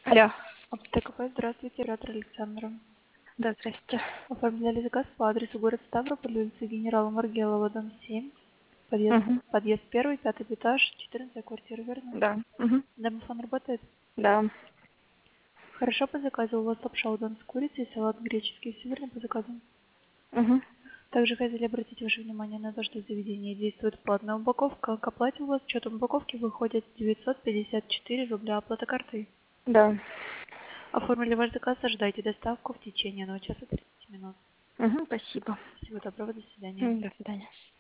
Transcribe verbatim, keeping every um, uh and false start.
Алло. ТКП, здравствуйте, оператор Александра. Да, здрасте. Оформляли заказ по адресу город Ставрополь, улица генерала Маргелова, дом семь, подъезд, Мгм. подъезд первый, пятый этаж, четырнадцатая квартира, верно? Да. Мгм. Домофон работает? Да. Хорошо, по заказу у вас лапша удон с курицей, салат греческий, все верно по заказу? Мгм. Также хотели обратить ваше внимание на то, что в заведении действует платная упаковка. К оплате у вас с учетом упаковки выходит девятьсот пятьдесят четыре рубля оплата картой. Да. Оформили ваш заказ, ожидайте доставку в течение одного часа тридцати минут. Мгм. Спасибо. Всего доброго, до свидания. М, До свидания.